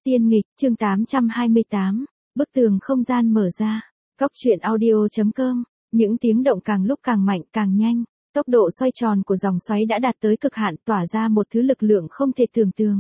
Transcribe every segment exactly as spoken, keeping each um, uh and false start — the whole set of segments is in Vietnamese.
Tiên nghịch, chương tám trăm hai mươi tám, bức tường không gian mở ra. Cóc truyện audio.com, những tiếng động càng lúc càng mạnh càng nhanh, tốc độ xoay tròn của dòng xoáy đã đạt tới cực hạn, tỏa ra một thứ lực lượng không thể tưởng tượng.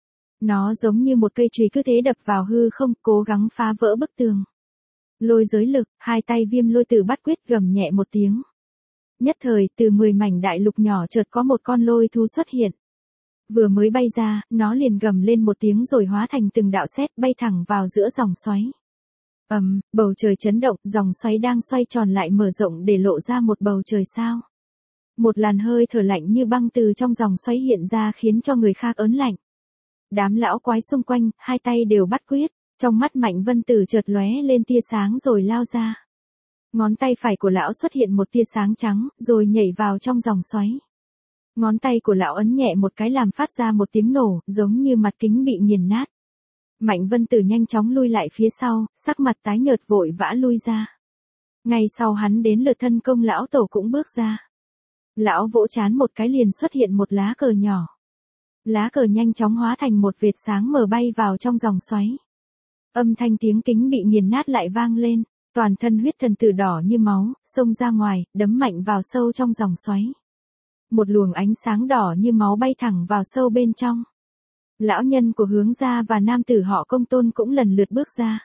Nó giống như một cây chùy cứ thế đập vào hư không, cố gắng phá vỡ bức tường. Lôi giới lực, hai tay Viêm Lôi Tử bắt quyết gầm nhẹ một tiếng. Nhất thời, từ mười mảnh đại lục nhỏ chợt có một con lôi thú xuất hiện. Vừa mới bay ra, nó liền gầm lên một tiếng rồi hóa thành từng đạo sét bay thẳng vào giữa dòng xoáy. Ầm, um, bầu trời chấn động, dòng xoáy đang xoay tròn lại mở rộng để lộ ra một bầu trời sao. Một làn hơi thở lạnh như băng từ trong dòng xoáy hiện ra khiến cho người khác ớn lạnh. Đám lão quái xung quanh, hai tay đều bắt quyết, trong mắt Mạnh Vân Tử chợt lóe lên tia sáng rồi lao ra. Ngón tay phải của lão xuất hiện một tia sáng trắng, rồi nhảy vào trong dòng xoáy. Ngón tay của lão ấn nhẹ một cái làm phát ra một tiếng nổ, giống như mặt kính bị nghiền nát. Mạnh Vân Tử nhanh chóng lui lại phía sau, sắc mặt tái nhợt vội vã lui ra. Ngay sau hắn đến lượt thân công lão tổ cũng bước ra. Lão vỗ chán một cái liền xuất hiện một lá cờ nhỏ. Lá cờ nhanh chóng hóa thành một vệt sáng mờ bay vào trong dòng xoáy. Âm thanh tiếng kính bị nghiền nát lại vang lên, toàn thân huyết thần tử đỏ như máu, xông ra ngoài, đấm mạnh vào sâu trong dòng xoáy. Một luồng ánh sáng đỏ như máu bay thẳng vào sâu bên trong. Lão nhân của Hướng gia và nam tử họ Công Tôn cũng lần lượt bước ra.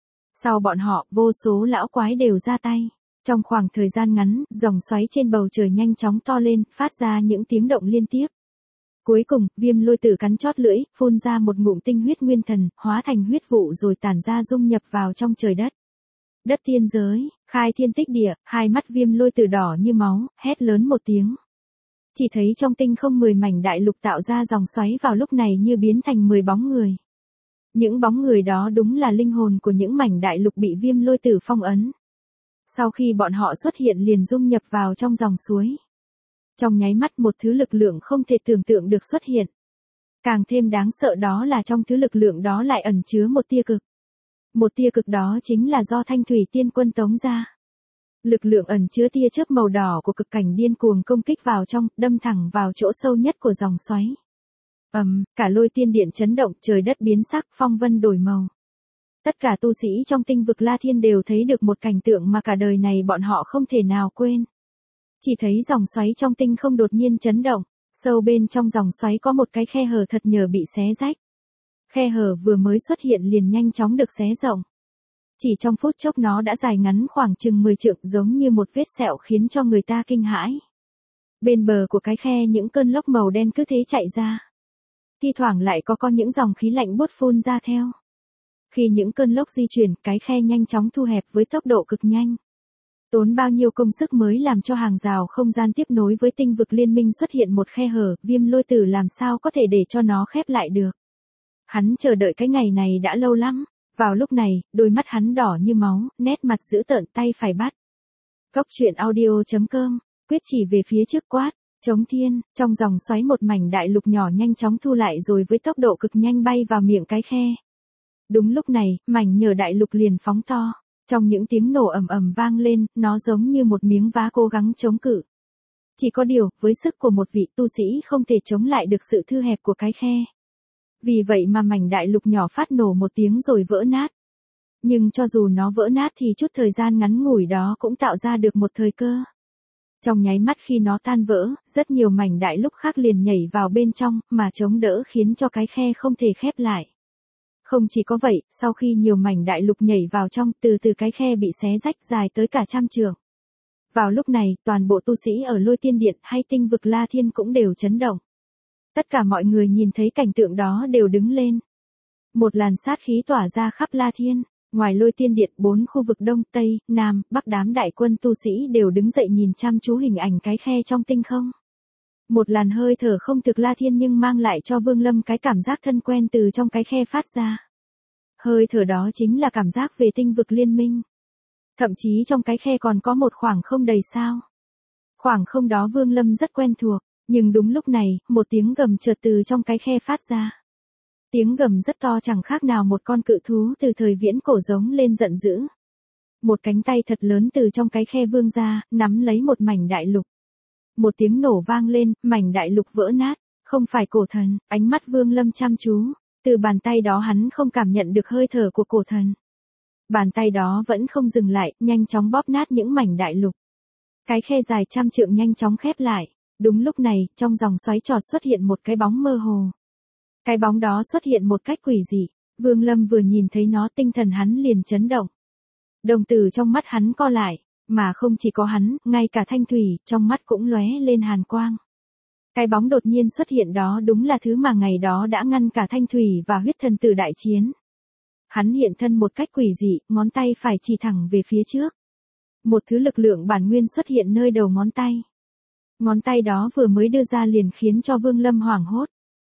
Sau bọn họ, vô số lão quái đều ra tay. Trong khoảng thời gian ngắn, dòng xoáy trên bầu trời nhanh chóng to lên, phát ra những tiếng động liên tiếp. Cuối cùng, Viêm Lôi Tử cắn chót lưỡi, phun ra một ngụm tinh huyết nguyên thần, hóa thành huyết vụ rồi tản ra dung nhập vào trong trời đất. Đất thiên giới, khai thiên tích địa, hai mắt Viêm Lôi Tử đỏ như máu, hét lớn một tiếng. Chỉ thấy trong tinh không mười mảnh đại lục tạo ra dòng xoáy vào lúc này như biến thành mười bóng người. Những bóng người đó đúng là linh hồn của những mảnh đại lục bị Viêm Lôi Tử phong ấn. Sau khi bọn họ xuất hiện liền dung nhập vào trong dòng suối. Trong nháy mắt một thứ lực lượng không thể tưởng tượng được xuất hiện. Càng thêm đáng sợ đó là trong thứ lực lượng đó lại ẩn chứa một tia cực. Một tia cực đó chính là do Thanh Thủy Tiên Quân tống ra. Lực lượng ẩn chứa tia chớp màu đỏ của cực cảnh điên cuồng công kích vào trong, đâm thẳng vào chỗ sâu nhất của dòng xoáy. Ầm, um, cả Lôi Tiên Điện chấn động, trời đất biến sắc, phong vân đổi màu. Tất cả tu sĩ trong tinh vực La Thiên đều thấy được một cảnh tượng mà cả đời này bọn họ không thể nào quên. Chỉ thấy dòng xoáy trong tinh không đột nhiên chấn động, sâu bên trong dòng xoáy có một cái khe hở thật nhờ bị xé rách. Khe hở vừa mới xuất hiện liền nhanh chóng được xé rộng. Chỉ trong phút chốc nó đã dài ngắn khoảng chừng mười trượng, giống như một vết sẹo khiến cho người ta kinh hãi. Bên bờ của cái khe những cơn lốc màu đen cứ thế chạy ra. Thi thoảng lại có có những dòng khí lạnh buốt phun ra theo. Khi những cơn lốc di chuyển, cái khe nhanh chóng thu hẹp với tốc độ cực nhanh. Tốn bao nhiêu công sức mới làm cho hàng rào không gian tiếp nối với tinh vực liên minh xuất hiện một khe hở, Viêm Lôi Tử làm sao có thể để cho nó khép lại được. Hắn chờ đợi cái ngày này đã lâu lắm. Vào lúc này, đôi mắt hắn đỏ như máu, nét mặt dữ tợn, tay phải bắt. Cóc truyện audio.com, quyết chỉ về phía trước quát, chống thiên, trong dòng xoáy một mảnh đại lục nhỏ nhanh chóng thu lại rồi với tốc độ cực nhanh bay vào miệng cái khe. Đúng lúc này, mảnh nhờ đại lục liền phóng to, trong những tiếng nổ ầm ầm vang lên, nó giống như một miếng vá cố gắng chống cự. Chỉ có điều, với sức của một vị tu sĩ không thể chống lại được sự thư hẹp của cái khe. Vì vậy mà mảnh đại lục nhỏ phát nổ một tiếng rồi vỡ nát. Nhưng cho dù nó vỡ nát thì chút thời gian ngắn ngủi đó cũng tạo ra được một thời cơ. Trong nháy mắt khi nó tan vỡ, rất nhiều mảnh đại lục khác liền nhảy vào bên trong, mà chống đỡ khiến cho cái khe không thể khép lại. Không chỉ có vậy, sau khi nhiều mảnh đại lục nhảy vào trong, từ từ cái khe bị xé rách dài tới cả trăm trượng. Vào lúc này, toàn bộ tu sĩ ở Lôi Tiên Điện hay tinh vực La Thiên cũng đều chấn động. Tất cả mọi người nhìn thấy cảnh tượng đó đều đứng lên. Một làn sát khí tỏa ra khắp La Thiên, ngoài Lôi Tiên Điện, bốn khu vực Đông, Tây, Nam, Bắc đám đại quân tu sĩ đều đứng dậy nhìn chăm chú hình ảnh cái khe trong tinh không. Một làn hơi thở không thực La Thiên nhưng mang lại cho Vương Lâm cái cảm giác thân quen từ trong cái khe phát ra. Hơi thở đó chính là cảm giác về tinh vực liên minh. Thậm chí trong cái khe còn có một khoảng không đầy sao. Khoảng không đó Vương Lâm rất quen thuộc. Nhưng đúng lúc này, một tiếng gầm chợt từ trong cái khe phát ra. Tiếng gầm rất to chẳng khác nào một con cự thú từ thời viễn cổ giống lên giận dữ. Một cánh tay thật lớn từ trong cái khe vươn ra, nắm lấy một mảnh đại lục. Một tiếng nổ vang lên, mảnh đại lục vỡ nát, không phải cổ thần, ánh mắt Vương Lâm chăm chú. Từ bàn tay đó hắn không cảm nhận được hơi thở của cổ thần. Bàn tay đó vẫn không dừng lại, nhanh chóng bóp nát những mảnh đại lục. Cái khe dài trăm trượng nhanh chóng khép lại. Đúng lúc này, trong dòng xoáy trọt xuất hiện một cái bóng mơ hồ. Cái bóng đó xuất hiện một cách quỷ dị. Vương Lâm vừa nhìn thấy nó, tinh thần hắn liền chấn động. Đồng tử trong mắt hắn co lại, mà không chỉ có hắn, ngay cả Thanh Thủy, trong mắt cũng lóe lên hàn quang. Cái bóng đột nhiên xuất hiện đó đúng là thứ mà ngày đó đã ngăn cả Thanh Thủy và huyết thần tử đại chiến. Hắn hiện thân một cách quỷ dị, ngón tay phải chỉ thẳng về phía trước. Một thứ lực lượng bản nguyên xuất hiện nơi đầu ngón tay. Ngón tay đó vừa mới đưa ra liền khiến cho Vương Lâm hoảng hốt.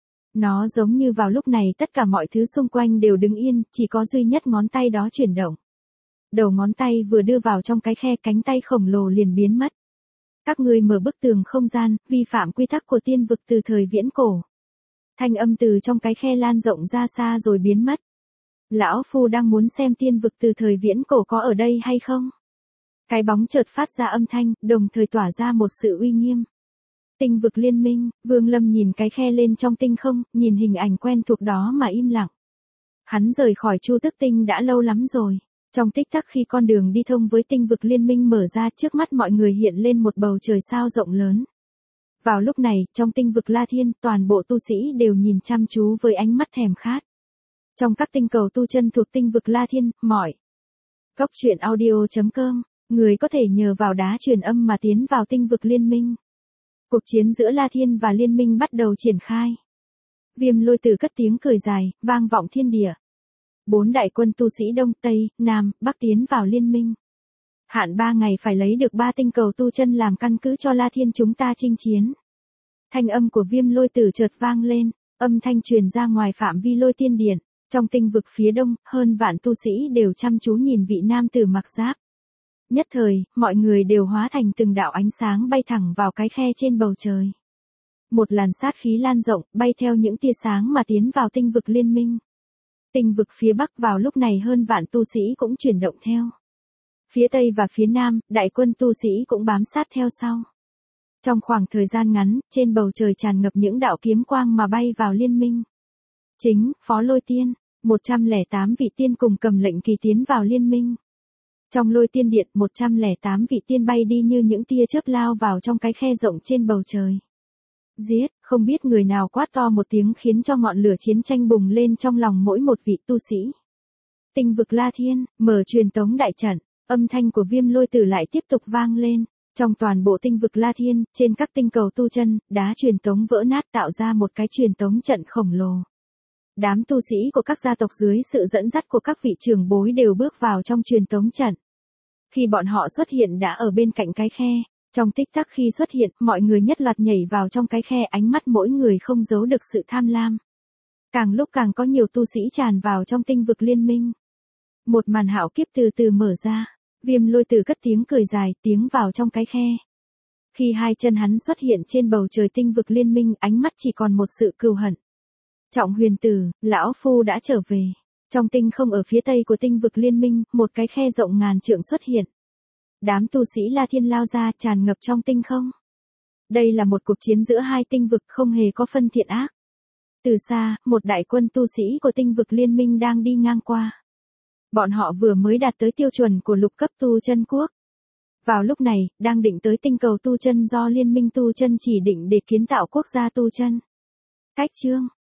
Nó giống như vào lúc này tất cả mọi thứ xung quanh đều đứng yên, chỉ có duy nhất ngón tay đó chuyển động. Đầu ngón tay vừa đưa vào trong cái khe, cánh tay khổng lồ liền biến mất. Các ngươi mở bức tường không gian, vi phạm quy tắc của tiên vực từ thời viễn cổ. Thanh âm từ trong cái khe lan rộng ra xa rồi biến mất. Lão Phu đang muốn xem tiên vực từ thời viễn cổ có ở đây hay không. Cái bóng chợt phát ra âm thanh, đồng thời tỏa ra một sự uy nghiêm. Tinh vực liên minh, Vương Lâm nhìn cái khe lên trong tinh không, nhìn hình ảnh quen thuộc đó mà im lặng. Hắn rời khỏi Chu Tức Tinh đã lâu lắm rồi. Trong tích tắc khi con đường đi thông với tinh vực liên minh mở ra, trước mắt mọi người hiện lên một bầu trời sao rộng lớn. Vào lúc này, trong tinh vực La Thiên, toàn bộ tu sĩ đều nhìn chăm chú với ánh mắt thèm khát. Trong các tinh cầu tu chân thuộc tinh vực La Thiên, mọi Cốc truyện audio chấm com, người có thể nhờ vào đá truyền âm mà tiến vào tinh vực liên minh. Cuộc chiến giữa La Thiên và liên minh bắt đầu triển khai. Viêm Lôi Tử cất tiếng cười dài, vang vọng thiên địa. Bốn đại quân tu sĩ Đông, Tây, Nam, Bắc tiến vào liên minh. Hạn ba ngày phải lấy được ba tinh cầu tu chân làm căn cứ cho La Thiên chúng ta chinh chiến. Thanh âm của Viêm Lôi Tử chợt vang lên, âm thanh truyền ra ngoài phạm vi Lôi Tiên Điện. Trong tinh vực phía đông, hơn vạn tu sĩ đều chăm chú nhìn vị nam tử mặc giáp. Nhất thời, mọi người đều hóa thành từng đạo ánh sáng bay thẳng vào cái khe trên bầu trời. Một làn sát khí lan rộng, bay theo những tia sáng mà tiến vào tinh vực liên minh. Tinh vực phía bắc vào lúc này hơn vạn tu sĩ cũng chuyển động theo. Phía tây và phía nam, đại quân tu sĩ cũng bám sát theo sau. Trong khoảng thời gian ngắn, trên bầu trời tràn ngập những đạo kiếm quang mà bay vào liên minh. Chính, Phó Lôi Tiên, một trăm lẻ tám vị tiên cùng cầm lệnh kỳ tiến vào liên minh. Trong Lôi Tiên Điện, một trăm lẻ tám vị tiên bay đi như những tia chớp lao vào trong cái khe rộng trên bầu trời. Giết, không biết người nào quát to một tiếng khiến cho ngọn lửa chiến tranh bùng lên trong lòng mỗi một vị tu sĩ. Tinh vực La Thiên, mở truyền tống đại trận, âm thanh của Viêm Lôi Tử lại tiếp tục vang lên. Trong toàn bộ tinh vực La Thiên, trên các tinh cầu tu chân, đá truyền tống vỡ nát tạo ra một cái truyền tống trận khổng lồ. Đám tu sĩ của các gia tộc dưới sự dẫn dắt của các vị trưởng bối đều bước vào trong truyền tống trận. Khi bọn họ xuất hiện đã ở bên cạnh cái khe, trong tích tắc khi xuất hiện, mọi người nhất loạt nhảy vào trong cái khe, ánh mắt mỗi người không giấu được sự tham lam. Càng lúc càng có nhiều tu sĩ tràn vào trong tinh vực liên minh. Một màn hạo kiếp từ từ mở ra, Viêm Lôi Tử cất tiếng cười dài, tiến vào trong cái khe. Khi hai chân hắn xuất hiện trên bầu trời tinh vực liên minh, ánh mắt chỉ còn một sự cừu hận. Trọng Huyền Tử, lão phu đã trở về. Trong tinh không ở phía tây của tinh vực liên minh, một cái khe rộng ngàn trượng xuất hiện. Đám tu sĩ La Thiên lao ra, tràn ngập trong tinh không. Đây là một cuộc chiến giữa hai tinh vực, không hề có phân thiện ác. Từ xa, một đại quân tu sĩ của tinh vực liên minh đang đi ngang qua. Bọn họ vừa mới đạt tới tiêu chuẩn của lục cấp tu chân quốc. Vào lúc này, đang định tới tinh cầu tu chân do liên minh tu chân chỉ định để kiến tạo quốc gia tu chân. Cách chương